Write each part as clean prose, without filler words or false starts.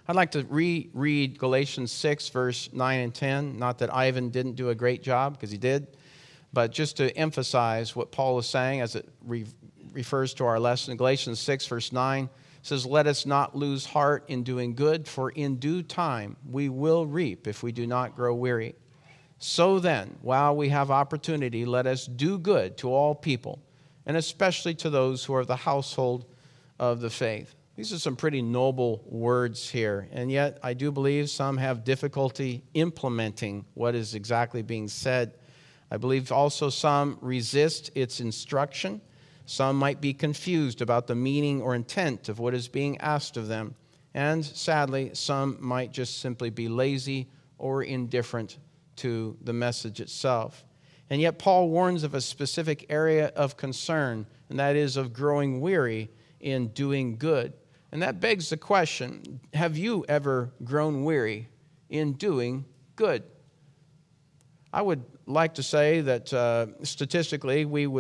I'd like to reread Galatians 6, verse 9 and 10. Not that Ivan didn't do a great job, because he did, but just to emphasize what Paul is saying as it refers to our lesson. Galatians 6, verse 9 says, "Let us not lose heart in doing good, for in due time we will reap if we do not grow weary. So then, while we have opportunity, let us do good to all people, and especially to those who are of the household of the faith." These are some pretty noble words here, and yet I do believe some have difficulty implementing what is exactly being said. I believe also some resist its instruction. Some might be confused about the meaning or intent of what is being asked of them. And sadly, some might just simply be lazy or indifferent to the message itself. And yet Paul warns of a specific area of concern, and that is of growing weary in doing good. And that begs the question, have you ever grown weary in doing good? I would like to say that statistically,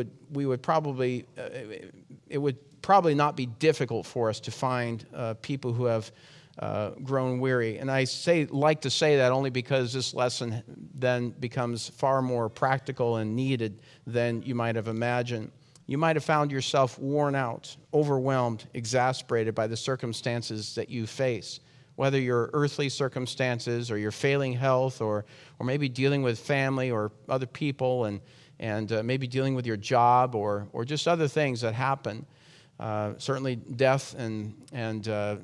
it would probably not be difficult for us to find people who have grown weary. And I like to say that only because this lesson then becomes far more practical and needed than you might have imagined. You might have found yourself worn out, overwhelmed, exasperated by the circumstances that you face, whether your earthly circumstances or your failing health or maybe dealing with family or other people and maybe dealing with your job or just other things that happen. Certainly death and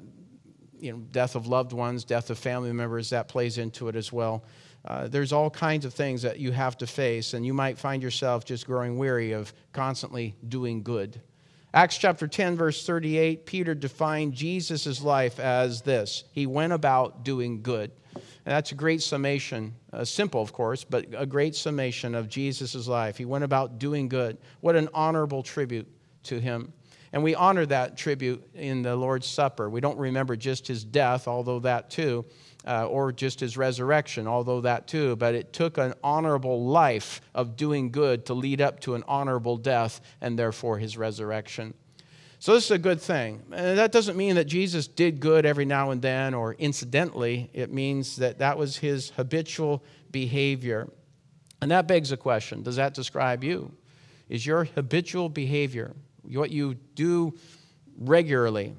death of loved ones, death of family members, that plays into it as well. There's all kinds of things that you have to face, and you might find yourself just growing weary of constantly doing good. Acts chapter 10, verse 38, Peter defined Jesus' life as this: he went about doing good. And that's a great summation, simple of course, but a great summation of Jesus' life. He went about doing good. What an honorable tribute to him. And we honor that tribute in the Lord's Supper. We don't remember just his death, although that too, or just his resurrection, although that too, but it took an honorable life of doing good to lead up to an honorable death and therefore his resurrection. So this is a good thing. And that doesn't mean that Jesus did good every now and then or incidentally. It means that that was his habitual behavior. And that begs a question: does that describe you? Is your habitual behavior, what you do regularly,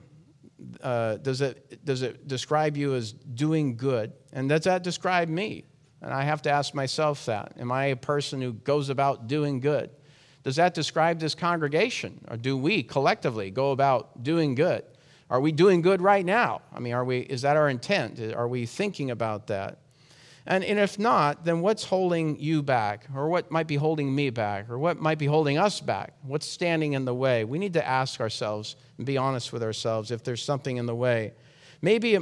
does it describe you as doing good? And does that describe me? And I have to ask myself that. Am I a person who goes about doing good? Does that describe this congregation? Or do we collectively go about doing good? Are we doing good right now? I mean, is that our intent? Are we thinking about that? And if not, then what's holding you back? Or what might be holding me back? Or what might be holding us back? What's standing in the way? We need to ask ourselves and be honest with ourselves if there's something in the way. Maybe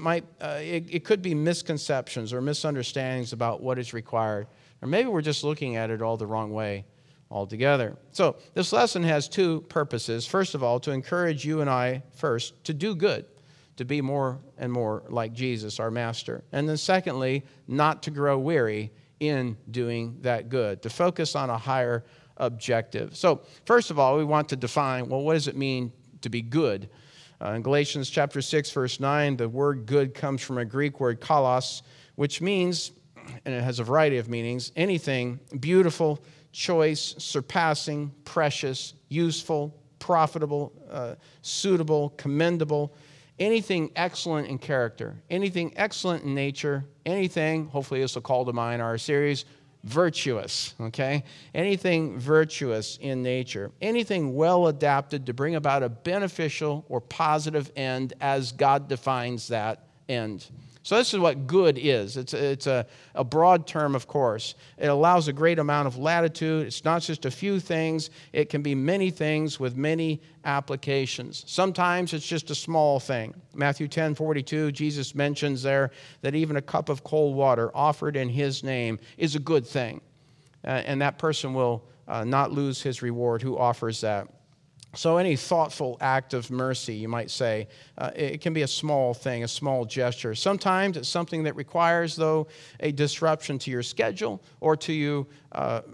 it could be misconceptions or misunderstandings about what is required. Or maybe we're just looking at it all the wrong way altogether. So this lesson has two purposes. First of all, to encourage you and I first to do good, to be more and more like Jesus, our master. And then secondly, not to grow weary in doing that good, to focus on a higher objective. So first of all, we want to define, well, what does it mean to be good? In Galatians chapter 6, verse 9, the word good comes from a Greek word kalos, which means, and it has a variety of meanings, anything beautiful, choice, surpassing, precious, useful, profitable, suitable, commendable, anything excellent in character, anything excellent in nature, anything, hopefully this will call to mind our series, virtuous, okay? Anything virtuous in nature, anything well adapted to bring about a beneficial or positive end as God defines that end. So this is what good is. It's a broad term, of course. It allows a great amount of latitude. It's not just a few things. It can be many things with many applications. Sometimes it's just a small thing. Matthew 10:42, Jesus mentions there that even a cup of cold water offered in his name is a good thing. And that person will not lose his reward who offers that. So any thoughtful act of mercy, you might say, it can be a small thing, a small gesture. Sometimes it's something that requires, though, a disruption to your schedule or to you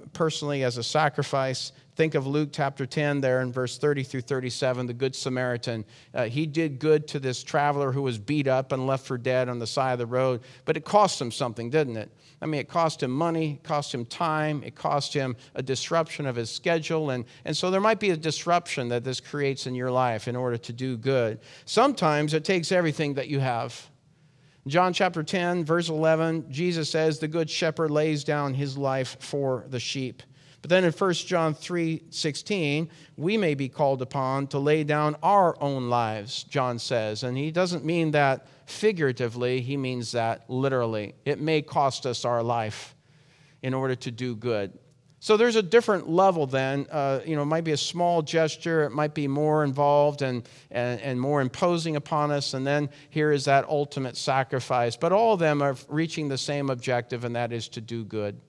personally as a sacrifice. Think of Luke chapter 10 there in verse 30 through 37, the Good Samaritan. He did good to this traveler who was beat up and left for dead on the side of the road, but it cost him something, didn't it? I mean, it cost him money, it cost him time, it cost him a disruption of his schedule, and so there might be a disruption that this creates in your life in order to do good. Sometimes it takes everything that you have. John chapter 10, verse 11, Jesus says, the good shepherd lays down his life for the sheep. But then in 1 John 3:16, we may be called upon to lay down our own lives, John says. And he doesn't mean that figuratively, he means that literally. It may cost us our life in order to do good. So there's a different level then. It might be a small gesture. It might be more involved and more imposing upon us. And then here is that ultimate sacrifice. But all of them are reaching the same objective, and that is to do good.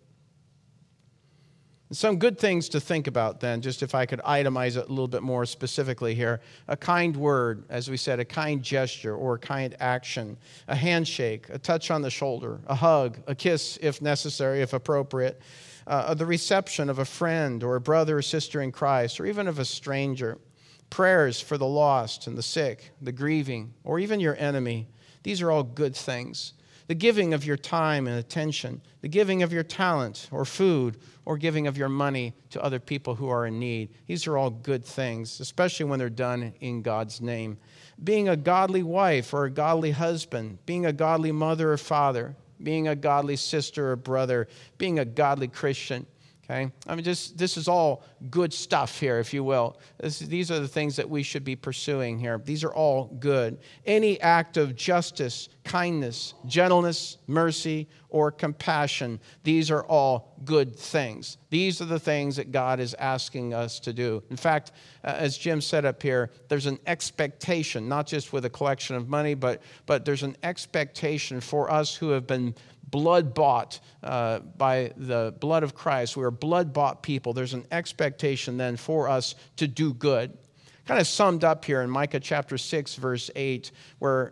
Some good things to think about then, just if I could itemize it a little bit more specifically here. A kind word, as we said, a kind gesture or a kind action, a handshake, a touch on the shoulder, a hug, a kiss if necessary, if appropriate, the reception of a friend or a brother or sister in Christ, or even of a stranger, prayers for the lost and the sick, the grieving, or even your enemy. These are all good things. The giving of your time and attention, the giving of your talent or food, or giving of your money to other people who are in need. These are all good things, especially when they're done in God's name. Being a godly wife or a godly husband, being a godly mother or father, being a godly sister or brother, being a godly Christian. Okay? I mean, this is all good stuff here, if you will. These are the things that we should be pursuing here. These are all good. Any act of justice, kindness, gentleness, mercy, or compassion, these are all good things. These are the things that God is asking us to do. In fact, as Jim said up here, there's an expectation, not just with a collection of money, but there's an expectation for us who have been blood-bought by the blood of Christ. We are blood-bought people. There's an expectation then for us to do good. Kind of summed up here in Micah chapter 6, verse 8, where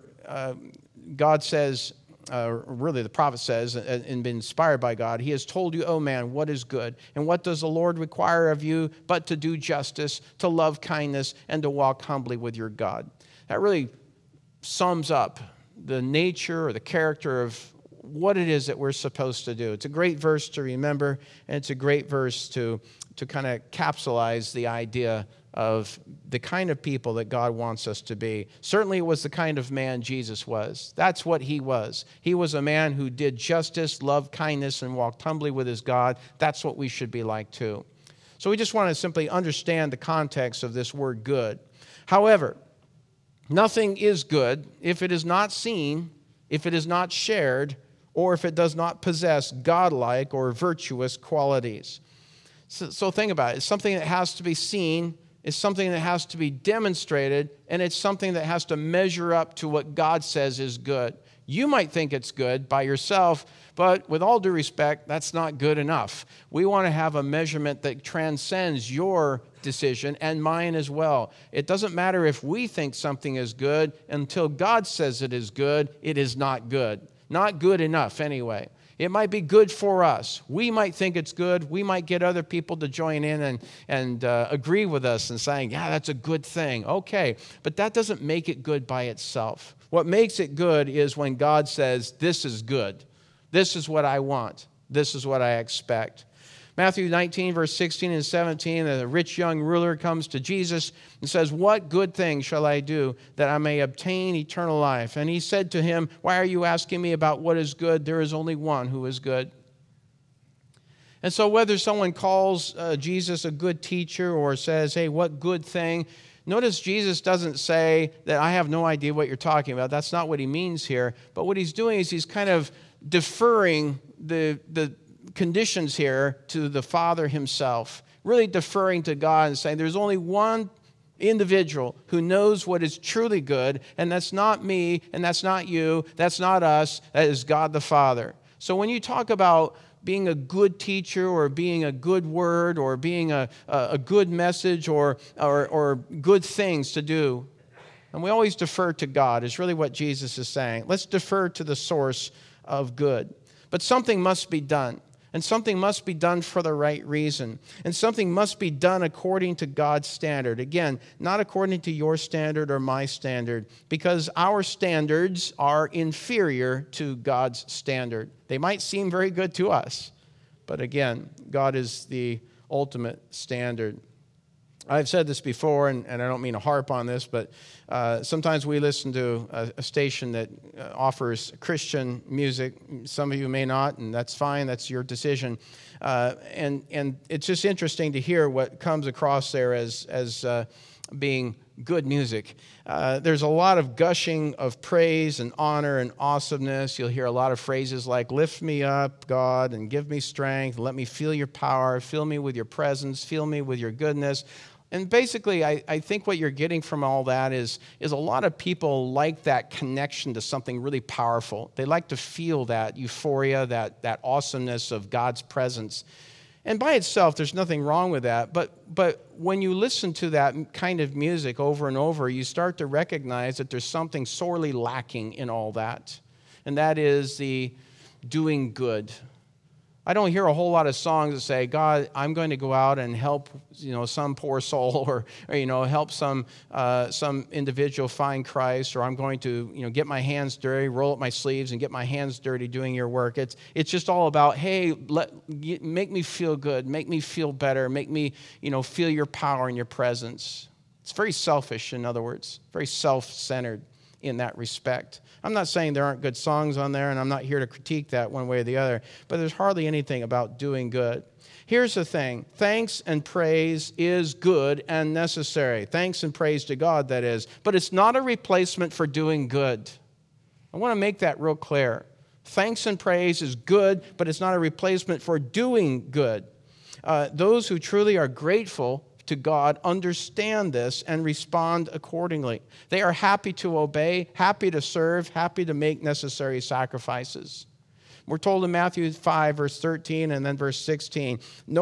God says, really the prophet says, and been inspired by God, he has told you, O man, what is good. And what does the Lord require of you but to do justice, to love kindness, and to walk humbly with your God. That really sums up the nature or the character of what it is that we're supposed to do. It's a great verse to remember, and it's a great verse to kind of capsulize the idea of the kind of people that God wants us to be. Certainly it was the kind of man Jesus was. That's what he was. He was a man who did justice, loved kindness, and walked humbly with his God. That's what we should be like too. So we just want to simply understand the context of this word good. However, nothing is good if it is not seen, if it is not shared, or if it does not possess godlike or virtuous qualities. So think about it. It's something that has to be seen, it's something that has to be demonstrated, and it's something that has to measure up to what God says is good. You might think it's good by yourself, but with all due respect, that's not good enough. We want to have a measurement that transcends your decision and mine as well. It doesn't matter if we think something is good. Until God says it is good, it is not good. Not good enough anyway. It might be good for us. We might think it's good. We might get other people to join in and agree with us and saying, yeah, that's a good thing. Okay, but that doesn't make it good by itself. What makes it good is when God says, this is good. This is what I want. This is what I expect. Matthew 19, verse 16 and 17, the rich young ruler comes to Jesus and says, what good thing shall I do that I may obtain eternal life? And he said to him, why are you asking me about what is good? There is only one who is good. And so whether someone calls Jesus a good teacher or says, hey, what good thing? Notice Jesus doesn't say that I have no idea what you're talking about. That's not what he means here. But what he's doing is he's kind of deferring the conditions here to the Father himself, really deferring to God and saying there's only one individual who knows what is truly good, and that's not me, and that's not you, that's not us, that is God the Father. So when you talk about being a good teacher or being a good word or being a good message or good things to do, and we always defer to God is really what Jesus is saying. Let's defer to the source of good. But something must be done. And something must be done for the right reason. And something must be done according to God's standard. Again, not according to your standard or my standard, because our standards are inferior to God's standard. They might seem very good to us, but again, God is the ultimate standard. I've said this before, and I don't mean to harp on this, but sometimes we listen to a station that offers Christian music. Some of you may not, and that's fine. That's your decision. And it's just interesting to hear what comes across there as being good music. There's a lot of gushing of praise and honor and awesomeness. You'll hear a lot of phrases like, lift me up, God, and give me strength. Let me feel your power. Fill me with your presence. Fill me with your goodness. And basically, I think what you're getting from all that is a lot of people like that connection to something really powerful. They like to feel that euphoria, that awesomeness of God's presence. And by itself, there's nothing wrong with that. But when you listen to that kind of music over and over, you start to recognize that there's something sorely lacking in all that. And that is the doing good. I don't hear a whole lot of songs that say, God, I'm going to go out and help, some poor soul or help some individual find Christ, or I'm going to, get my hands dirty, roll up my sleeves and get my hands dirty doing your work. It's just all about, hey, make me feel good, make me feel better, make me, feel your power and your presence. It's very selfish, in other words, very self-centered in that respect. I'm not saying there aren't good songs on there, and I'm not here to critique that one way or the other, but there's hardly anything about doing good. Here's the thing. Thanks and praise is good and necessary. Thanks and praise to God, that is. But it's not a replacement for doing good. I want to make that real clear. Thanks and praise is good, but it's not a replacement for doing good. Those who truly are grateful to God understand this and respond accordingly. They are happy to obey, happy to serve, happy to make necessary sacrifices. We're told in Matthew 5, verse 13, and then verse 16,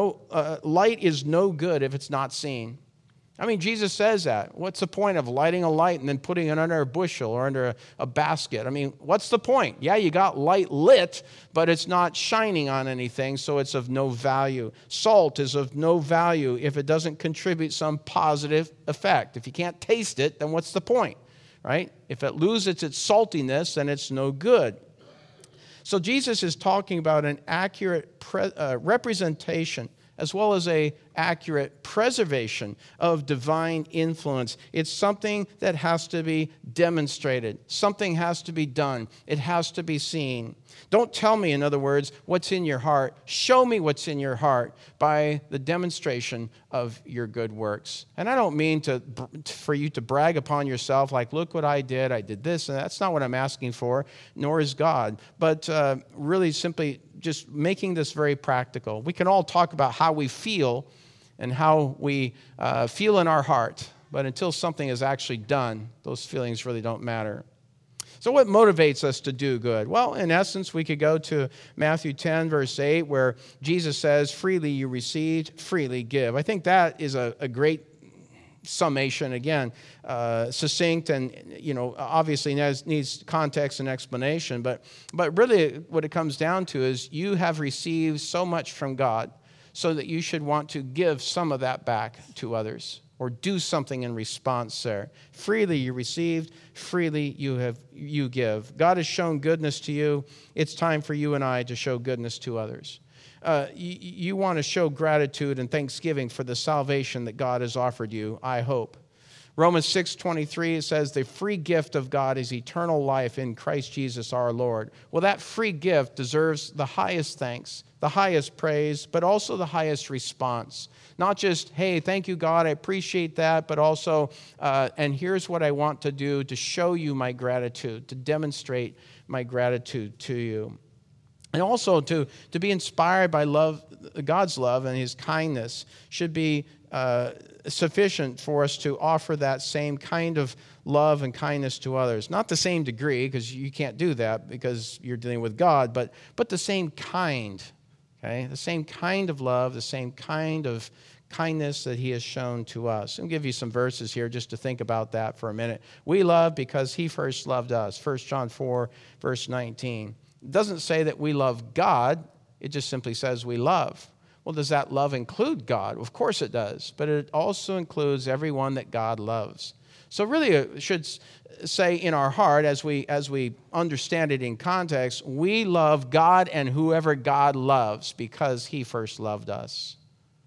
light is no good if it's not seen. I mean, Jesus says that. What's the point of lighting a light and then putting it under a bushel or under a basket? I mean, what's the point? Yeah, you got light lit, but it's not shining on anything, so it's of no value. Salt is of no value if it doesn't contribute some positive effect. If you can't taste it, then what's the point, right? If it loses its saltiness, then it's no good. So Jesus is talking about an accurate representation as well as an accurate preservation of divine influence. It's something that has to be demonstrated. Something has to be done. It has to be seen. Don't tell me, in other words, what's in your heart. Show me what's in your heart by the demonstration of your good works. And I don't mean for you to brag upon yourself like, look what I did this, and that's not what I'm asking for, nor is God. But really simply just making this very practical. We can all talk about how we feel and how we feel in our heart, but until something is actually done, those feelings really don't matter. So what motivates us to do good? Well, in essence, we could go to Matthew 10, verse 8, where Jesus says, freely you received, freely give. I think that is a great summation, again, succinct and, obviously needs context and explanation. But really what it comes down to is you have received so much from God so that you should want to give some of that back to others or do something in response there. Freely you received, freely you give. God has shown goodness to you. It's time for you and I to show goodness to others. You want to show gratitude and thanksgiving for the salvation that God has offered you, I hope. Romans 6:23, it says, the free gift of God is eternal life in Christ Jesus our Lord. Well, that free gift deserves the highest thanks, the highest praise, but also the highest response. Not just, hey, thank you, God, I appreciate that, but also, and here's what I want to do to show you my gratitude, to demonstrate my gratitude to you. And also to be inspired by love, God's love and his kindness should be sufficient for us to offer that same kind of love and kindness to others. Not the same degree, because you can't do that because you're dealing with God, but the same kind, okay? The same kind of love, the same kind of kindness that he has shown to us. I'll give you some verses here just to think about that for a minute. We love because he first loved us. 1 John 4, verse 19. It doesn't say that we love God It just simply says we love. Well, does that love include God? Of course it does, but it also includes everyone that God loves. So really it should say in our heart, as we understand it in context, we love God and whoever God loves because he first loved us.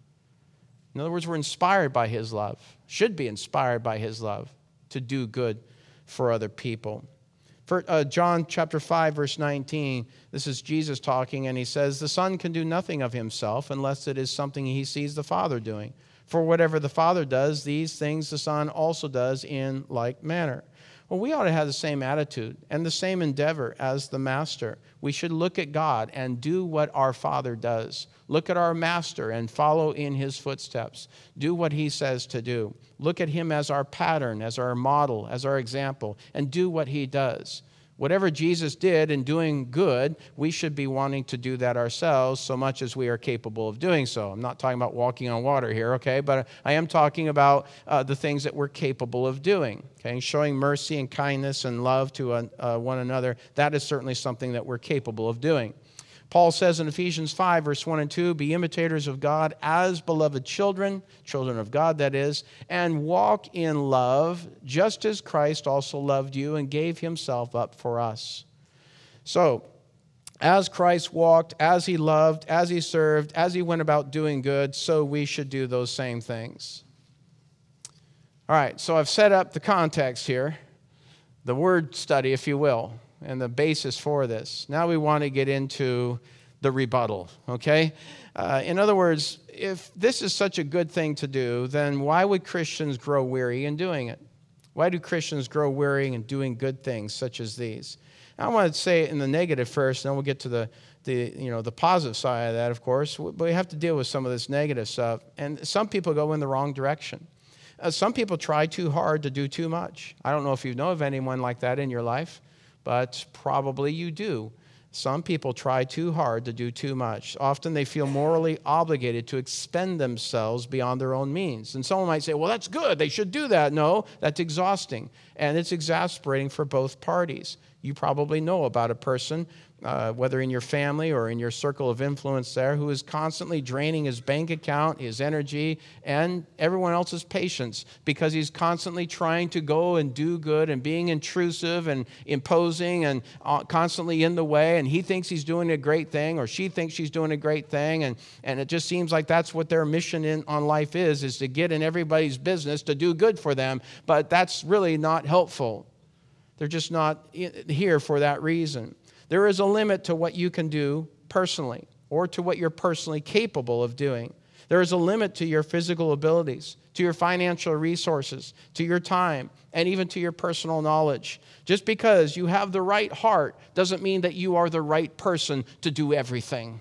In other words, we're inspired by his love, should be inspired by his love to do good for other people. For John chapter 5, verse 19, this is Jesus talking, and he says, the Son can do nothing of himself unless it is something he sees the Father doing. For whatever the Father does, these things the Son also does in like manner. Well, we ought to have the same attitude and the same endeavor as the Master. We should look at God and do what our Father does. Look at our Master and follow in his footsteps. Do what he says to do. Look at him as our pattern, as our model, as our example, and do what he does. Whatever Jesus did in doing good, we should be wanting to do that ourselves so much as we are capable of doing so. I'm not talking about walking on water here, okay? But I am talking about the things that we're capable of doing, okay? Showing mercy and kindness and love to one another, that is certainly something that we're capable of doing. Paul says in Ephesians 5, verse 1 and 2, be imitators of God as beloved children, children of God that is, and walk in love, just as Christ also loved you and gave himself up for us. So, as Christ walked, as he loved, as he served, as he went about doing good, so we should do those same things. All right, so I've set up the context here, the word study, if you will, and the basis for this. Now we want to get into the rebuttal, okay? In other words, if this is such a good thing to do, then why would Christians grow weary in doing it? Why do Christians grow weary in doing good things such as these? I want to say it in the negative first, and then we'll get to the positive side of that, of course. But we have to deal with some of this negative stuff. And some people go in the wrong direction. Some people try too hard to do too much. I don't know if you know of anyone like that in your life, but probably you do. Some people try too hard to do too much. Often they feel morally obligated to expend themselves beyond their own means. And someone might say, well, that's good. They should do that. No, that's exhausting. And it's exasperating for both parties. You probably know about a person, whether in your family or in your circle of influence there, who is constantly draining his bank account, his energy, and everyone else's patience because he's constantly trying to go and do good and being intrusive and imposing and constantly in the way, and he thinks he's doing a great thing or she thinks she's doing a great thing, and it just seems like that's what their mission on life is to get in everybody's business to do good for them, but that's really not helpful. They're just not here for that reason. There is a limit to what you can do personally or to what you're personally capable of doing. There is a limit to your physical abilities, to your financial resources, to your time, and even to your personal knowledge. Just because you have the right heart doesn't mean that you are the right person to do everything.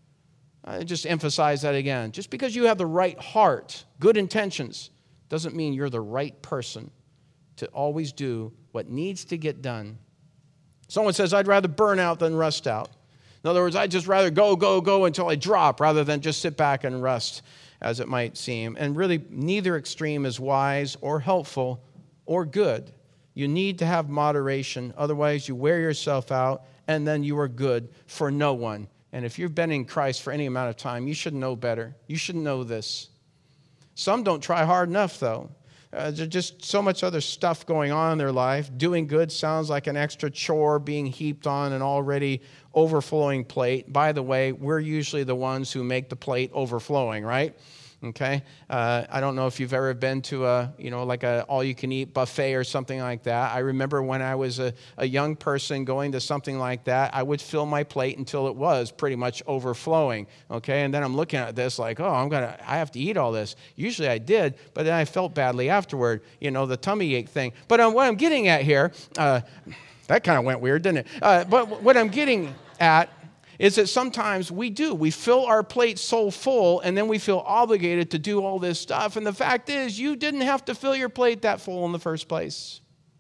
I just emphasize that again. Just because you have the right heart, good intentions, doesn't mean you're the right person to always do what needs to get done. Someone says, I'd rather burn out than rust out. In other words, I'd just rather go until I drop rather than just sit back and rust, as it might seem. And really, neither extreme is wise or helpful or good. You need to have moderation. Otherwise, you wear yourself out, and then you are good for no one. And if you've been in Christ for any amount of time, you should know better. You should know this. Some don't try hard enough, though. There's just so much other stuff going on in their life. Doing good sounds like an extra chore being heaped on an already overflowing plate. By the way, we're usually the ones who make the plate overflowing, right? Okay? I don't know if you've ever been to like a all-you-can-eat buffet or something like that. I remember when I was a young person going to something like that, I would fill my plate until it was pretty much overflowing, okay? And then I'm looking at this like, I have to eat all this. Usually I did, but then I felt badly afterward, the tummy ache thing. But what I'm getting at here, that kind of went weird, didn't it? But what I'm getting at is that sometimes we fill our plate so full and then we feel obligated to do all this stuff. And the fact is, you didn't have to fill your plate that full in the first place.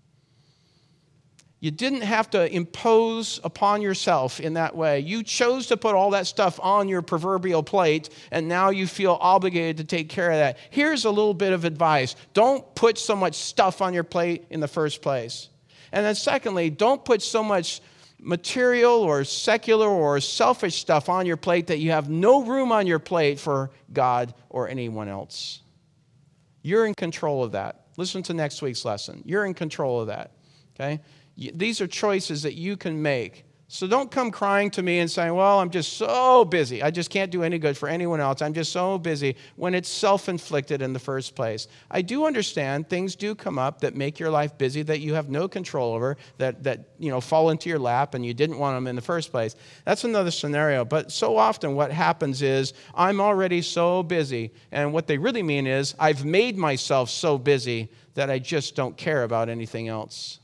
You didn't have to impose upon yourself in that way. You chose to put all that stuff on your proverbial plate, and now you feel obligated to take care of that. Here's a little bit of advice. Don't put so much stuff on your plate in the first place. And then secondly, don't put so much material or secular or selfish stuff on your plate that you have no room on your plate for God or anyone else. You're in control of that. Listen to next week's lesson. You're in control of that. Okay? These are choices that you can make. So don't come crying to me and saying, well, I'm just so busy. I just can't do any good for anyone else. I'm just so busy, when it's self-inflicted in the first place. I do understand things do come up that make your life busy that you have no control over, that fall into your lap and you didn't want them in the first place. That's another scenario. But so often what happens is I'm already so busy. And what they really mean is I've made myself so busy that I just don't care about anything else.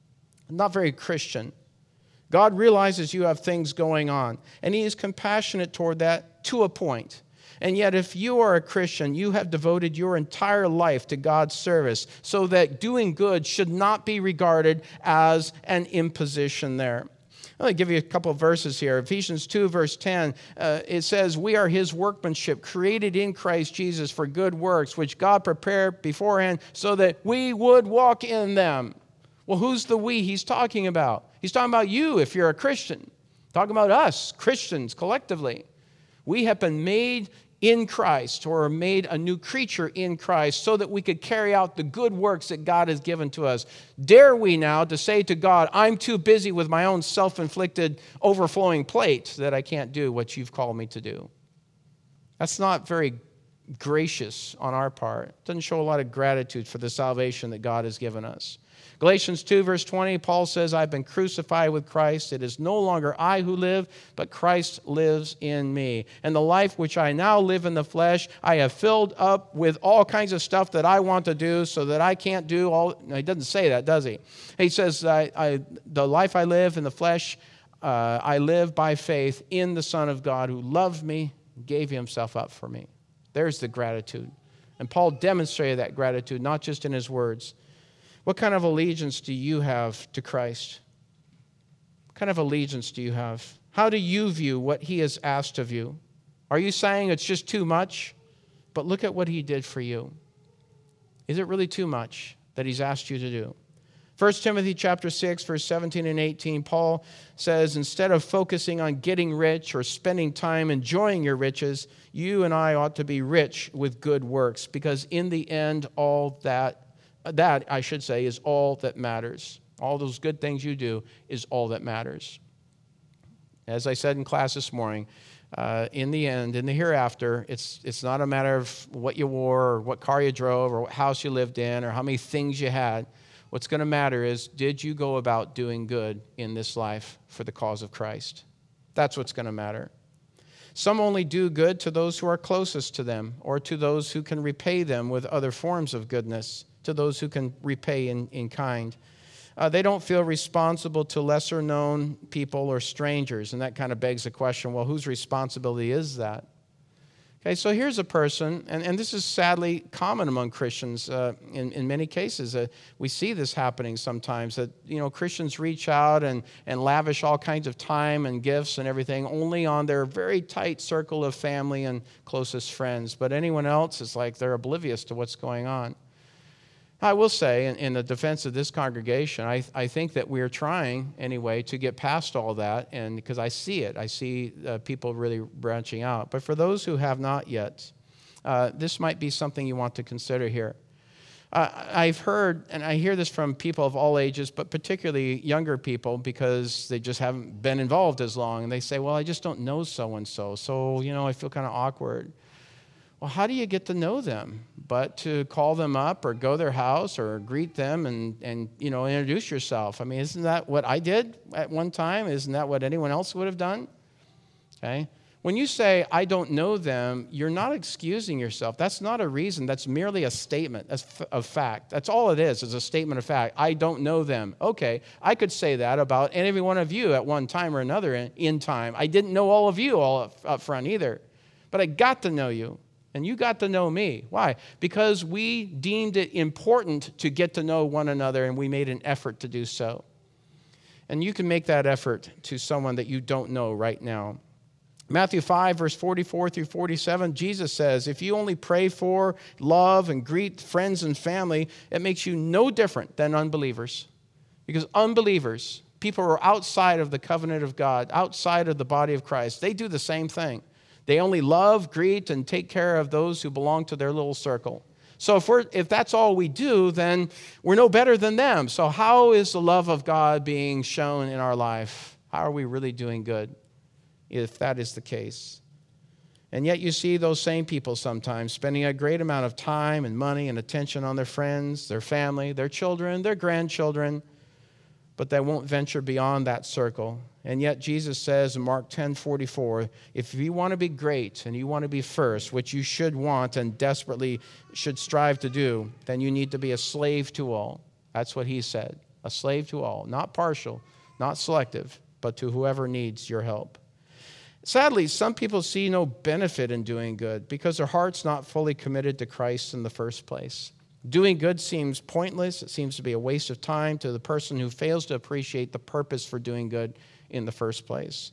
Not very Christian. God realizes you have things going on, and He is compassionate toward that to a point. And yet, if you are a Christian, you have devoted your entire life to God's service, so that doing good should not be regarded as an imposition there. I'll give you a couple of verses here. Ephesians 2, verse 10, it says, we are His workmanship, created in Christ Jesus for good works, which God prepared beforehand so that we would walk in them. Well, who's the we He's talking about? He's talking about you if you're a Christian. Talking about us, Christians, collectively. We have been made in Christ, or made a new creature in Christ, so that we could carry out the good works that God has given to us. Dare we now to say to God, I'm too busy with my own self-inflicted overflowing plate that I can't do what you've called me to do? That's not very gracious on our part. It doesn't show a lot of gratitude for the salvation that God has given us. Galatians 2, verse 20, Paul says, I've been crucified with Christ. It is no longer I who live, but Christ lives in me. And the life which I now live in the flesh, I have filled up with all kinds of stuff that I want to do so that I can't do all. No, he doesn't say that, does he? He says, the life I live in the flesh, I live by faith in the Son of God who loved me, gave Himself up for me. There's the gratitude. And Paul demonstrated that gratitude, not just in his words. What kind of allegiance do you have to Christ? What kind of allegiance do you have? How do you view what He has asked of you? Are you saying it's just too much? But look at what He did for you. Is it really too much that He's asked you to do? 1 Timothy chapter 6, verse 17 and 18, Paul says, instead of focusing on getting rich or spending time enjoying your riches, you and I ought to be rich with good works, because in the end, all that I should say is all that matters. All those good things you do is all that matters. As I said in class this morning, in the end, in the hereafter, it's not a matter of what you wore or what car you drove or what house you lived in or how many things you had. What's going to matter is, did you go about doing good in this life for the cause of Christ? That's what's going to matter. Some only do good to those who are closest to them, or to those who can repay them with other forms of goodness, to those who can repay in kind. They don't feel responsible to lesser-known people or strangers, and that kind of begs the question, well, whose responsibility is that? Okay, so here's a person, and this is sadly common among Christians in many cases. We see this happening sometimes, that Christians reach out and lavish all kinds of time and gifts and everything only on their very tight circle of family and closest friends. But anyone else, is like they're oblivious to what's going on. I will say, in the defense of this congregation, I think that we are trying, anyway, to get past all that, and because I see it. I see people really branching out. But for those who have not yet, this might be something you want to consider here. I've heard, and I hear this from people of all ages, but particularly younger people, because they just haven't been involved as long, and they say, well, I just don't know so-and-so, so, I feel kind of awkward. Well, how do you get to know them? But to call them up or go to their house or greet them and introduce yourself. I mean, isn't that what I did at one time? Isn't that what anyone else would have done? Okay. When you say, I don't know them, you're not excusing yourself. That's not a reason. That's merely a statement of fact. That's all it is a statement of fact. I don't know them. Okay, I could say that about any one of you at one time or another in time. I didn't know all of you all up front either. But I got to know you. And you got to know me. Why? Because we deemed it important to get to know one another, and we made an effort to do so. And you can make that effort to someone that you don't know right now. Matthew 5, verse 44 through 47, Jesus says, if you only pray for, love, and greet friends and family, it makes you no different than unbelievers. Because unbelievers people who are outside of the covenant of God, outside of the body of Christ, they do the same thing. They only love, greet, and take care of those who belong to their little circle. So if that's all we do, then we're no better than them. So how is the love of God being shown in our life? How are we really doing good if that is the case? And yet you see those same people sometimes spending a great amount of time and money and attention on their friends, their family, their children, their grandchildren, but they won't venture beyond that circle. And yet Jesus says in Mark 10:44, if you want to be great and you want to be first, which you should want and desperately should strive to do, then you need to be a slave to all. That's what he said, a slave to all, not partial, not selective, but to whoever needs your help. Sadly, some people see no benefit in doing good because their heart's not fully committed to Christ in the first place. Doing good seems pointless. It seems to be a waste of time to the person who fails to appreciate the purpose for doing good in the first place,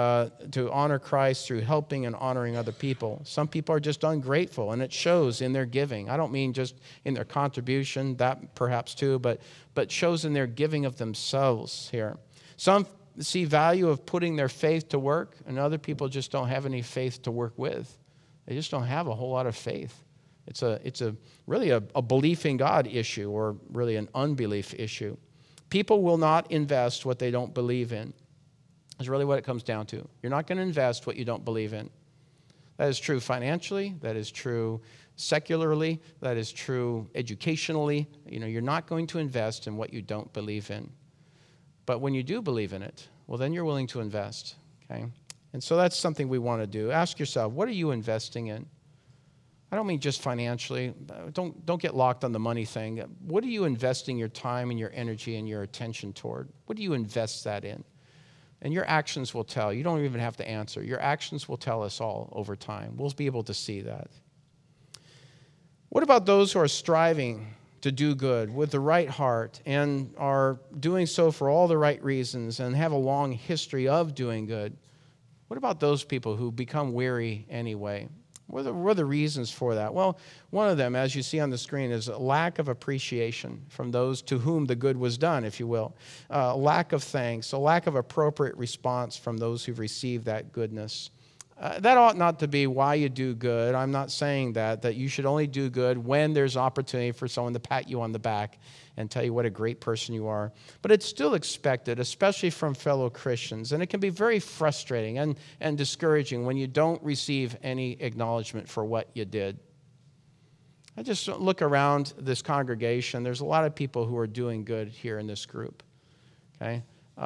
to honor Christ through helping and honoring other people. Some people are just ungrateful, and it shows in their giving. I don't mean just in their contribution, that perhaps too, but shows in their giving of themselves here. Some see value of putting their faith to work, and other people just don't have any faith to work with. They just don't have a whole lot of faith. It's really a belief in God issue, or really an unbelief issue. People will not invest what they don't believe in. Is really what it comes down to. You're not going to invest what you don't believe in. That is true financially. That is true secularly. That is true educationally. You're not going to invest in what you don't believe in. But when you do believe in it, well, then you're willing to invest. Okay? And so that's something we want to do. Ask yourself, what are you investing in? I don't mean just financially. Don't get locked on the money thing. What are you investing your time and your energy and your attention toward? What do you invest that in? And your actions will tell. You don't even have to answer. Your actions will tell us all over time. We'll be able to see that. What about those who are striving to do good with the right heart and are doing so for all the right reasons and have a long history of doing good? What about those people who become weary anyway? What are the reasons for that? Well, one of them, as you see on the screen, is a lack of appreciation from those to whom the good was done, if you will. A lack of thanks, a lack of appropriate response from those who've received that goodness. That ought not to be why you do good. I'm not saying that you should only do good when there's opportunity for someone to pat you on the back and tell you what a great person you are. But it's still expected, especially from fellow Christians. And it can be very frustrating and discouraging when you don't receive any acknowledgement for what you did. I just look around this congregation. There's a lot of people who are doing good here in this group. Okay,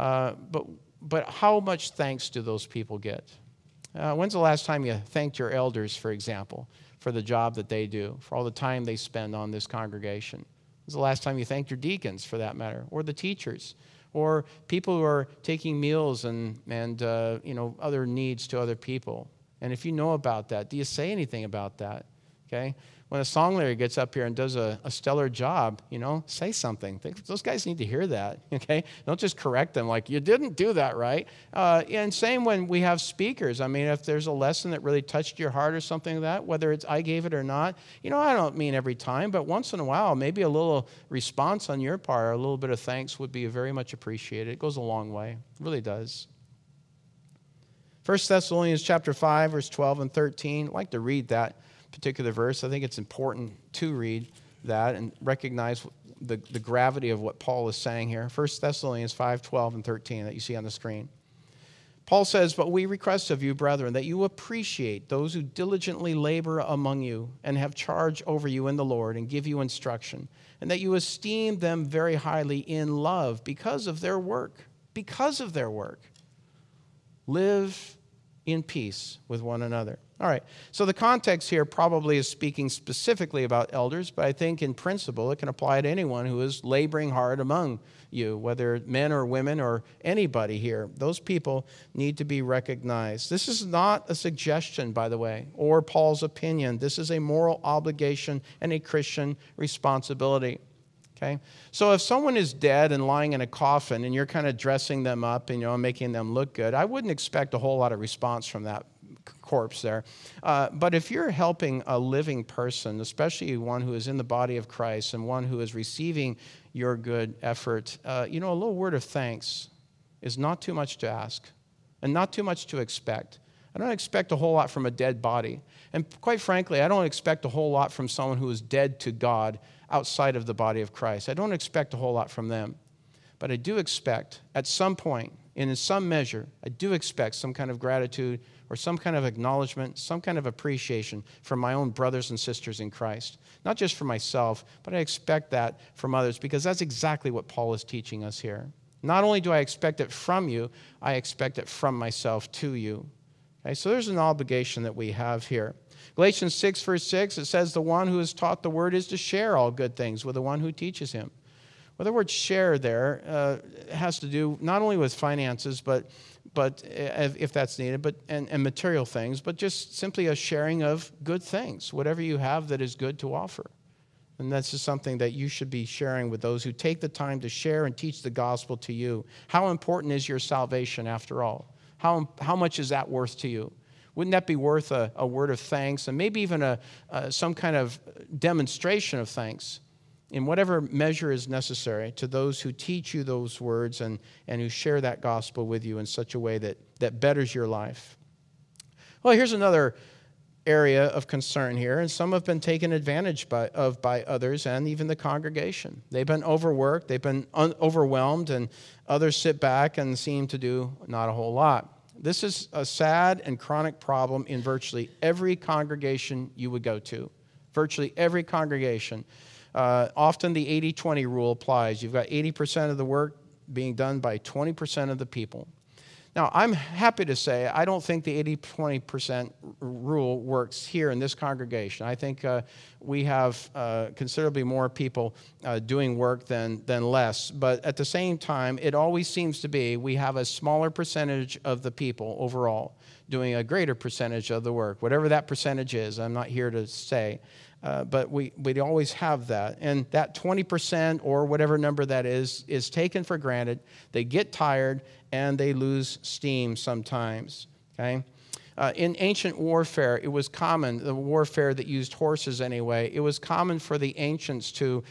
but how much thanks do those people get? When's the last time you thanked your elders, for example, for the job that they do, for all the time they spend on this congregation? When's the last time you thanked your deacons, for that matter, or the teachers, or people who are taking meals and other needs to other people? And if you know about that, do you say anything about that? Okay. When a song leader gets up here and does a stellar job, say something. Those guys need to hear that, okay? Don't just correct them like, you didn't do that right. And same when we have speakers. I mean, if there's a lesson that really touched your heart or something like that, whether it's I gave it or not, I don't mean every time, but once in a while, maybe a little response on your part, or a little bit of thanks would be very much appreciated. It goes a long way. It really does. 1 Thessalonians chapter 5, verse 12 and 13. I'd like to read that particular verse. I think it's important to read that and recognize the gravity of what Paul is saying here. 1 Thessalonians 5, 12 and 13 that you see on the screen. Paul says, "But we request of you, brethren, that you appreciate those who diligently labor among you and have charge over you in the Lord and give you instruction, and that you esteem them very highly in love because of their work." Because of their work. Live in peace with one another. All right, so the context here probably is speaking specifically about elders, but I think in principle it can apply to anyone who is laboring hard among you, whether men or women or anybody here. Those people need to be recognized. This is not a suggestion, by the way, or Paul's opinion. This is a moral obligation and a Christian responsibility. Okay? So if someone is dead and lying in a coffin and you're kind of dressing them up and making them look good, I wouldn't expect a whole lot of response from that corpse there. But if you're helping a living person, especially one who is in the body of Christ and one who is receiving your good effort, a little word of thanks is not too much to ask and not too much to expect. I don't expect a whole lot from a dead body. And quite frankly, I don't expect a whole lot from someone who is dead to God outside of the body of Christ. I don't expect a whole lot from them. But I do expect at some point, and in some measure, I do expect some kind of gratitude or some kind of acknowledgement, some kind of appreciation from my own brothers and sisters in Christ. Not just for myself, but I expect that from others, because that's exactly what Paul is teaching us here. Not only do I expect it from you, I expect it from myself to you. Okay, so there's an obligation that we have here. Galatians 6, verse 6, it says, the one who is taught the word is to share all good things with the one who teaches him. Well, the word share there has to do not only with finances, but if that's needed, and material things, but just simply a sharing of good things, whatever you have that is good to offer. And that's just something that you should be sharing with those who take the time to share and teach the gospel to you. How important is your salvation after all? How much is that worth to you? Wouldn't that be worth a word of thanks and maybe even some kind of demonstration of thanks in whatever measure is necessary to those who teach you those words and who share that gospel with you in such a way that betters your life? Well, here's another area of concern here, and some have been taken advantage of by others and even the congregation. They've been overworked, they've been overwhelmed, and others sit back and seem to do not a whole lot. This is a sad and chronic problem in virtually every congregation you would go to. Virtually every congregation. Often the 80-20 rule applies. You've got 80% of the work being done by 20% of the people. Now, I'm happy to say I don't think the 80-20% rule works here in this congregation. I think we have considerably more people doing work than less. But at the same time, it always seems to be we have a smaller percentage of the people overall doing a greater percentage of the work. Whatever that percentage is, I'm not here to say. But we always have that. And that 20% or whatever number that is taken for granted. They get tired and they lose steam sometimes. Okay? In ancient warfare, it was common, the warfare that used horses anyway, it was common for the ancients to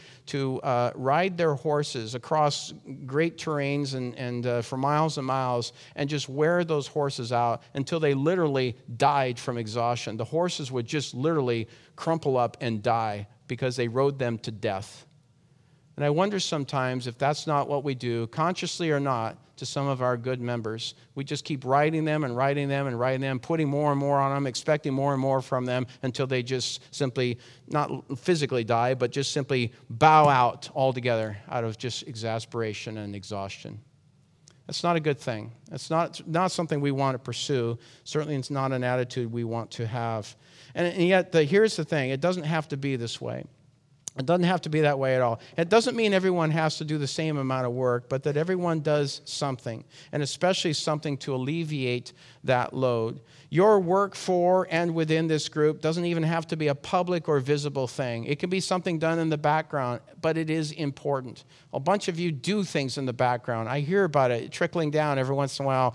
ride their horses across great terrains and for miles and miles and just wear those horses out until they literally died from exhaustion. The horses would just literally crumple up and die because they rode them to death. And I wonder sometimes if that's not what we do, consciously or not, to some of our good members. We just keep riding them and riding them and riding them, putting more and more on them, expecting more and more from them until they just simply, not physically die, but just simply bow out altogether out of just exasperation and exhaustion. That's not a good thing. That's not something we want to pursue. Certainly it's not an attitude we want to have. And yet, here's the thing. It doesn't have to be this way. It doesn't have to be that way at all. It doesn't mean everyone has to do the same amount of work, but that everyone does something, and especially something to alleviate that load. Your work for and within this group doesn't even have to be a public or visible thing. It can be something done in the background, but it is important. A bunch of you do things in the background. I hear about it trickling down every once in a while,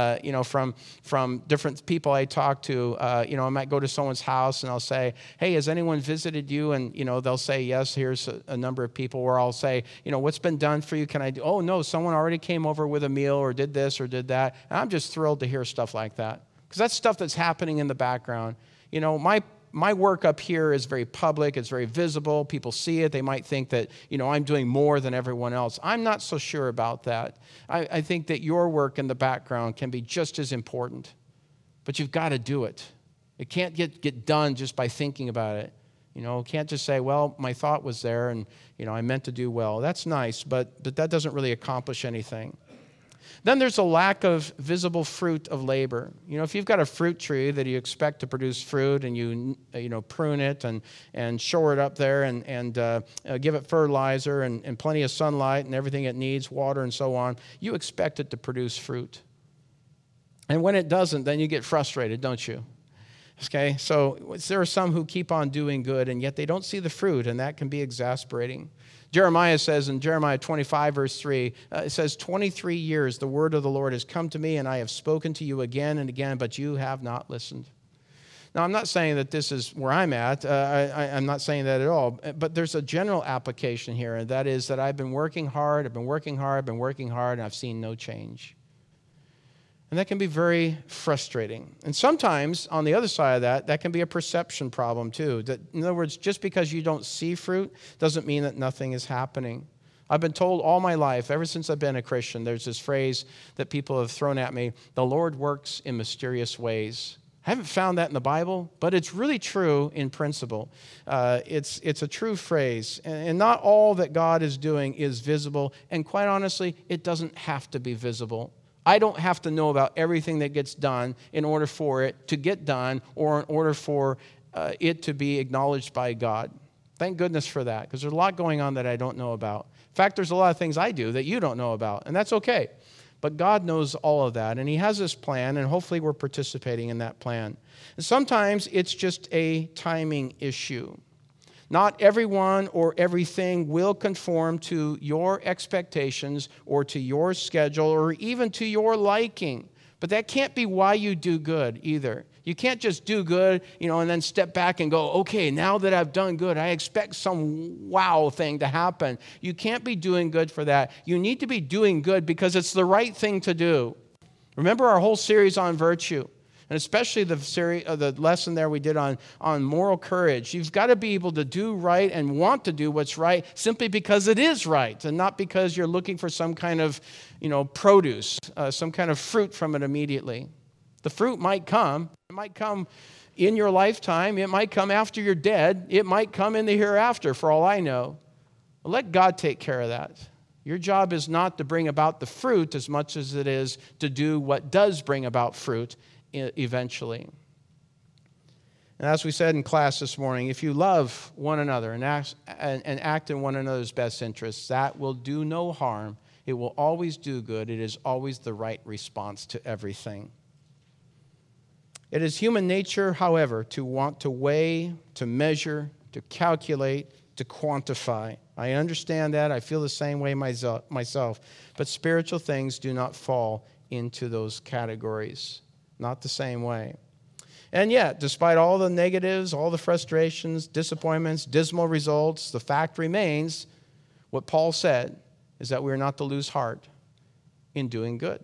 from different people I talk to. I might go to someone's house and I'll say, hey, has anyone visited you? And, they'll say, yes, here's a number of people. Where I'll say, what's been done for you? Can I do? Oh, no, someone already came over with a meal or did this or did that. And I'm just thrilled to hear stuff like that. Because that's stuff that's happening in the background. My work up here is very public. It's very visible. People see it. They might think that, I'm doing more than everyone else. I'm not so sure about that. I think that your work in the background can be just as important. But you've got to do it. It can't get done just by thinking about it. Can't just say, well, my thought was there and, I meant to do well. That's nice, but that doesn't really accomplish anything. Then there's a lack of visible fruit of labor. If you've got a fruit tree that you expect to produce fruit and you prune it and shore it up there and give it fertilizer and plenty of sunlight and everything it needs, water and so on, you expect it to produce fruit. And when it doesn't, then you get frustrated, don't you? Okay, so there are some who keep on doing good and yet they don't see the fruit, and that can be exasperating. Jeremiah says in Jeremiah 25, verse 3, it says, 23 years the word of the Lord has come to me, and I have spoken to you again and again, but you have not listened. Now, I'm not saying that this is where I'm at. I'm not saying that at all. But there's a general application here, and that is that I've been working hard, and I've seen no change. And that can be very frustrating. And sometimes, on the other side of that, that can be a perception problem too. That, in other words, just because you don't see fruit doesn't mean that nothing is happening. I've been told all my life, ever since I've been a Christian, there's this phrase that people have thrown at me, the Lord works in mysterious ways. I haven't found that in the Bible, but it's really true in principle. It's a true phrase. And not all that God is doing is visible. And quite honestly, it doesn't have to be visible. I don't have to know about everything that gets done in order for it to get done or in order for it to be acknowledged by God. Thank goodness for that, because there's a lot going on that I don't know about. In fact, there's a lot of things I do that you don't know about, and that's okay. But God knows all of that, and He has this plan, and hopefully we're participating in that plan. And sometimes it's just a timing issue. Not everyone or everything will conform to your expectations or to your schedule or even to your liking. But that can't be why you do good either. You can't just do good, and then step back and go, okay, now that I've done good, I expect some wow thing to happen. You can't be doing good for that. You need to be doing good because it's the right thing to do. Remember our whole series on virtue, and especially the lesson there we did on moral courage. You've got to be able to do right and want to do what's right simply because it is right and not because you're looking for some kind of, produce, some kind of fruit from it immediately. The fruit might come. It might come in your lifetime. It might come after you're dead. It might come in the hereafter, for all I know. But let God take care of that. Your job is not to bring about the fruit as much as it is to do what does bring about fruit eventually. And as we said in class this morning, if you love one another and act in one another's best interests, that will do no harm. It will always do good. It is always the right response to everything. It is human nature, however, to want to weigh, to measure, to calculate, to quantify. I understand that. I feel the same way myself. But spiritual things do not fall into those categories. Not the same way. And yet, despite all the negatives, all the frustrations, disappointments, dismal results, the fact remains, what Paul said is that we are not to lose heart in doing good.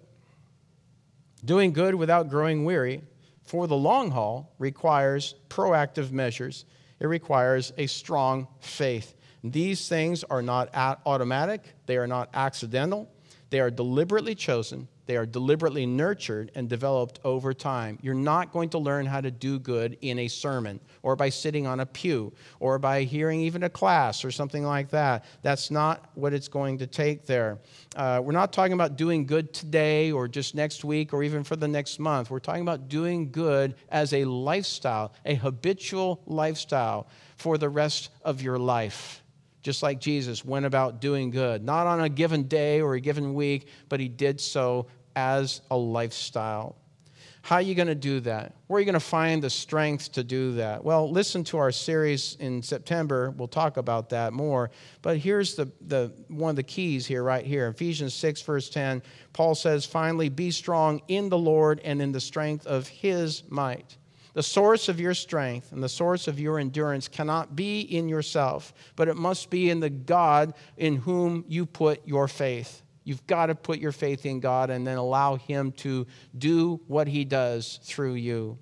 Doing good without growing weary for the long haul requires proactive measures. It requires a strong faith. These things are not automatic. They are not accidental. They are deliberately chosen. They are deliberately nurtured and developed over time. You're not going to learn how to do good in a sermon or by sitting on a pew or by hearing even a class or something like that. That's not what it's going to take there. We're not talking about doing good today or just next week or even for the next month. We're talking about doing good as a lifestyle, a habitual lifestyle for the rest of your life. Just like Jesus went about doing good, not on a given day or a given week, but He did so as a lifestyle. How are you going to do that? Where are you going to find the strength to do that? Well, listen to our series in September. We'll talk about that more. But here's the one of the keys here, right here. Ephesians 6, verse 10, Paul says, finally, be strong in the Lord and in the strength of His might. The source of your strength and the source of your endurance cannot be in yourself, but it must be in the God in whom you put your faith. You've got to put your faith in God and then allow Him to do what He does through you.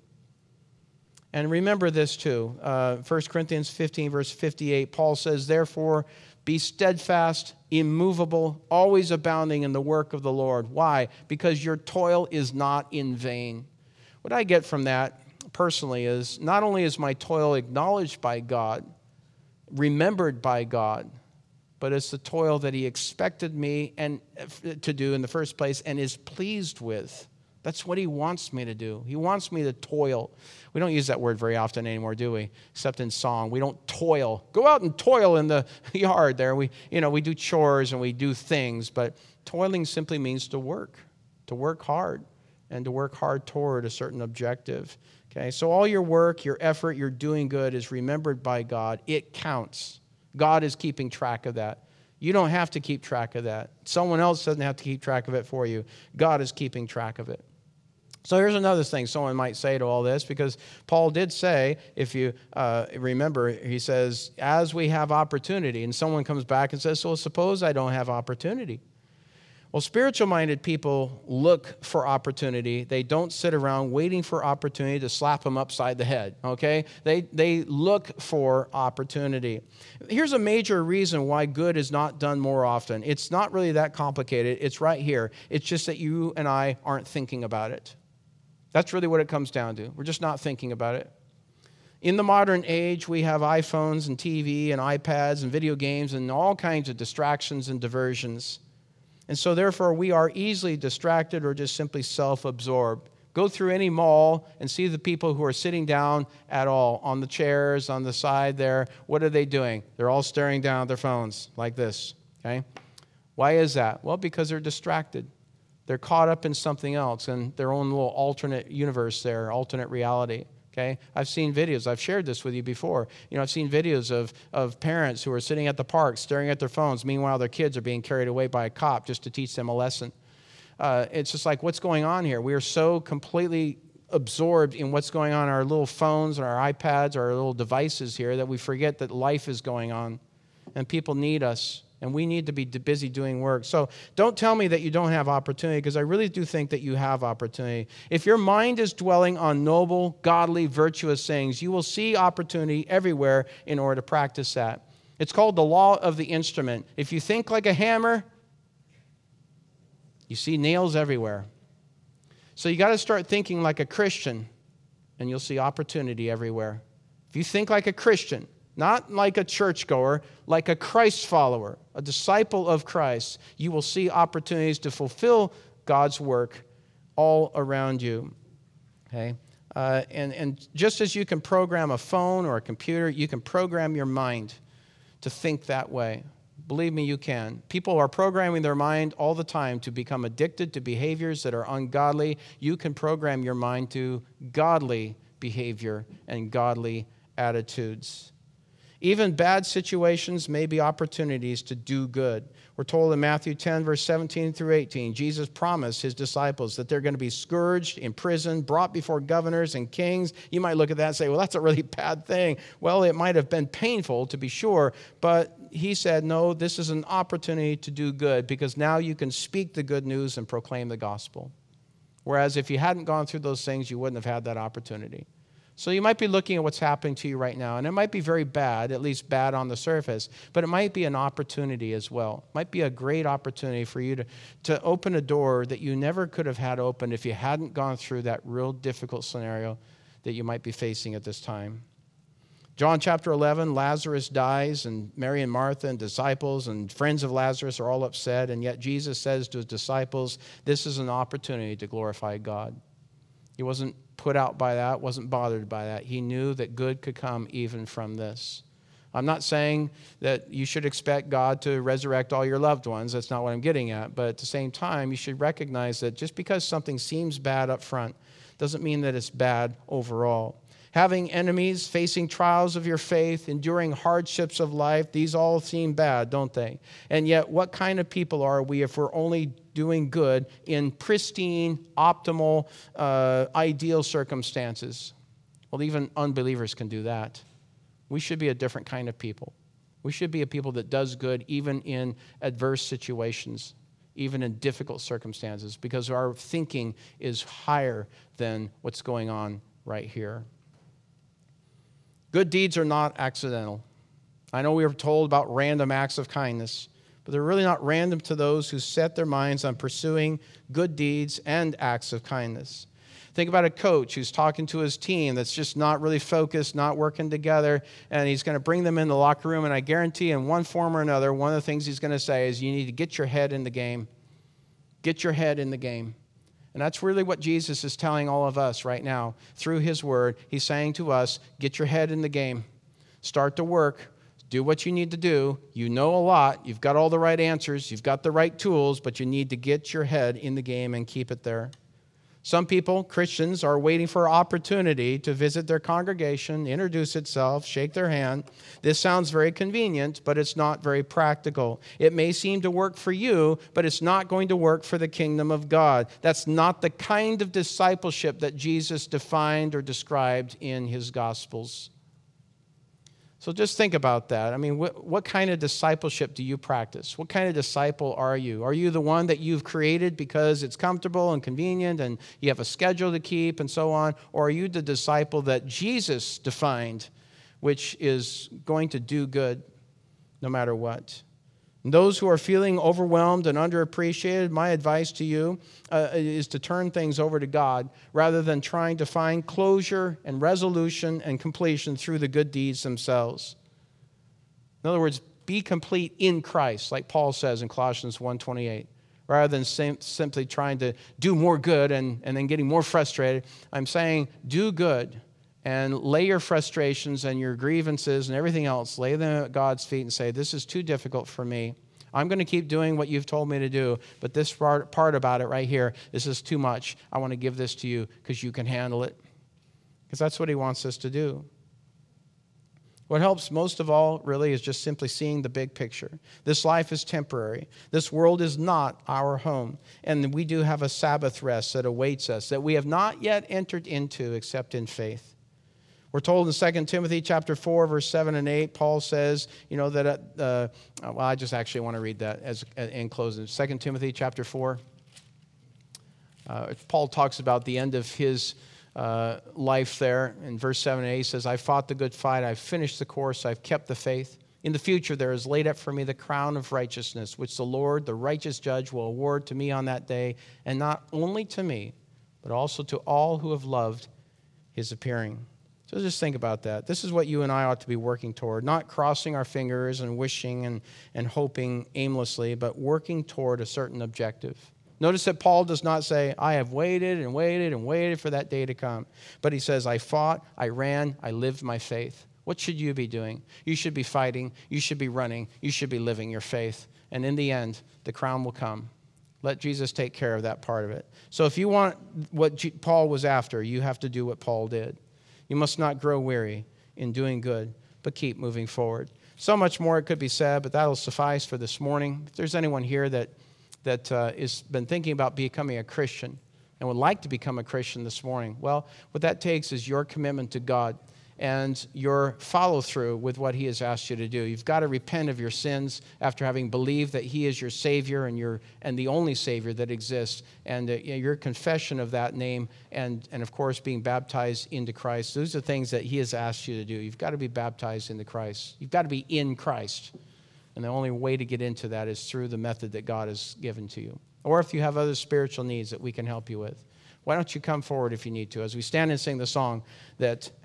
And remember this too. 1 Corinthians 15, verse 58, Paul says, therefore, be steadfast, immovable, always abounding in the work of the Lord. Why? Because your toil is not in vain. What I get from that personally is not only is my toil acknowledged by God, remembered by God, but it's the toil that He expected me to do in the first place and is pleased with. That's what He wants me to do. He wants me to toil. We don't use that word very often anymore, do we? Except in song. We don't toil. Go out and toil in the yard there. We do chores and we do things, but toiling simply means to work hard, and to work hard toward a certain objective. Okay, so all your work, your effort, your doing good is remembered by God. It counts. God is keeping track of that. You don't have to keep track of that. Someone else doesn't have to keep track of it for you. God is keeping track of it. So here's another thing someone might say to all this, because Paul did say, if you remember, he says, as we have opportunity, and someone comes back and says, so suppose I don't have opportunity. Well, spiritual-minded people look for opportunity. They don't sit around waiting for opportunity to slap them upside the head, okay? They look for opportunity. Here's a major reason why good is not done more often. It's not really that complicated. It's right here. It's just that you and I aren't thinking about it. That's really what it comes down to. We're just not thinking about it. In the modern age, we have iPhones and TV and iPads and video games and all kinds of distractions and diversions. And so therefore, we are easily distracted or just simply self-absorbed. Go through any mall and see the people who are sitting down at all on the chairs, on the side there. What are they doing? They're all staring down at their phones like this, okay? Why is that? Well, because they're distracted. They're caught up in something else and their own little alternate universe there, alternate reality. Okay? I've seen videos. I've shared this with you before. I've seen videos of parents who are sitting at the park staring at their phones. Meanwhile, their kids are being carried away by a cop just to teach them a lesson. It's just like, what's going on here? We are so completely absorbed in what's going on in our little phones and our iPads, our little devices here, that we forget that life is going on and people need us. And we need to be busy doing work. So don't tell me that you don't have opportunity, because I really do think that you have opportunity. If your mind is dwelling on noble, godly, virtuous things, you will see opportunity everywhere in order to practice that. It's called the law of the instrument. If you think like a hammer, you see nails everywhere. So you got to start thinking like a Christian, and you'll see opportunity everywhere. If you think like a Christian, not like a churchgoer, like a Christ follower, a disciple of Christ, you will see opportunities to fulfill God's work all around you. Okay? And just as you can program a phone or a computer, you can program your mind to think that way. Believe me, you can. People are programming their mind all the time to become addicted to behaviors that are ungodly. You can program your mind to godly behavior and godly attitudes. Even bad situations may be opportunities to do good. We're told in Matthew 10, verse 17 through 18, Jesus promised his disciples that they're going to be scourged, imprisoned, brought before governors and kings. You might look at that and say, well, that's a really bad thing. Well, it might have been painful, to be sure, but he said, no, this is an opportunity to do good, because now you can speak the good news and proclaim the gospel. Whereas if you hadn't gone through those things, you wouldn't have had that opportunity. So you might be looking at what's happening to you right now, and it might be very bad, at least bad on the surface, but it might be an opportunity as well. It might be a great opportunity for you to open a door that you never could have had opened if you hadn't gone through that real difficult scenario that you might be facing at this time. John chapter 11, Lazarus dies, and Mary and Martha and disciples and friends of Lazarus are all upset, and yet Jesus says to his disciples, this is an opportunity to glorify God. He wasn't put out by that, wasn't bothered by that. He knew that good could come even from this. I'm not saying that you should expect God to resurrect all your loved ones. That's not what I'm getting at. But at the same time, you should recognize that just because something seems bad up front doesn't mean that it's bad overall. Having enemies, facing trials of your faith, enduring hardships of life, these all seem bad, don't they? And yet, what kind of people are we if we're only doing good in pristine, optimal, ideal circumstances? Well, even unbelievers can do that. We should be a different kind of people. We should be a people that does good even in adverse situations, even in difficult circumstances, because our thinking is higher than what's going on right here. Good deeds are not accidental. I know we were told about random acts of kindness, but they're really not random to those who set their minds on pursuing good deeds and acts of kindness. Think about a coach who's talking to his team that's just not really focused, not working together, and he's going to bring them in the locker room, and I guarantee in one form or another, one of the things he's going to say is, you need to get your head in the game. Get your head in the game. And that's really what Jesus is telling all of us right now through his word. He's saying to us, get your head in the game. Start to work. Do what you need to do. You know a lot. You've got all the right answers. You've got the right tools, but you need to get your head in the game and keep it there. Some people, Christians, are waiting for an opportunity to visit their congregation, introduce itself, shake their hand. This sounds very convenient, but it's not very practical. It may seem to work for you, but it's not going to work for the kingdom of God. That's not the kind of discipleship that Jesus defined or described in his Gospels. So just think about that. I mean, what kind of discipleship do you practice? What kind of disciple are you? Are you the one that you've created because it's comfortable and convenient and you have a schedule to keep and so on? Or are you the disciple that Jesus defined, which is going to do good no matter what? And those who are feeling overwhelmed and underappreciated, my advice to you is to turn things over to God rather than trying to find closure and resolution and completion through the good deeds themselves. In other words, be complete in Christ, like Paul says in Colossians 1:28. Rather than simply trying to do more good and then getting more frustrated, I'm saying do good and lay your frustrations and your grievances and everything else, lay them at God's feet and say, this is too difficult for me. I'm going to keep doing what you've told me to do, but this part about it right here, this is too much. I want to give this to you because you can handle it. Because that's what he wants us to do. What helps most of all, really, is just simply seeing the big picture. This life is temporary. This world is not our home. And we do have a Sabbath rest that awaits us that we have not yet entered into except in faith. We're told in 2 Timothy chapter 4, verse 7 and 8, Paul says, that, I just actually want to read that in closing. 2 Timothy chapter 4, Paul talks about the end of his life there. In verse 7 and 8, he says, I fought the good fight, I've finished the course, I've kept the faith. In the future there is laid up for me the crown of righteousness, which the Lord, the righteous judge, will award to me on that day, and not only to me, but also to all who have loved his appearing. So just think about that. This is what you and I ought to be working toward, not crossing our fingers and wishing and hoping aimlessly, but working toward a certain objective. Notice that Paul does not say, I have waited and waited and waited for that day to come. But he says, I fought, I ran, I lived my faith. What should you be doing? You should be fighting, you should be running, you should be living your faith. And in the end, the crown will come. Let Jesus take care of that part of it. So if you want what Paul was after, you have to do what Paul did. You must not grow weary in doing good, but keep moving forward. So much more it could be said, but that'll suffice for this morning. If there's anyone here that has been thinking about becoming a Christian and would like to become a Christian this morning, well, what that takes is your commitment to God and your follow-through with what he has asked you to do. You've got to repent of your sins after having believed that he is your Savior and the only Savior that exists, and your confession of that name and of course, being baptized into Christ. Those are things that he has asked you to do. You've got to be baptized into Christ. You've got to be in Christ. And the only way to get into that is through the method that God has given to you. Or if you have other spiritual needs that we can help you with. Why don't you come forward if you need to, as we stand and sing the song that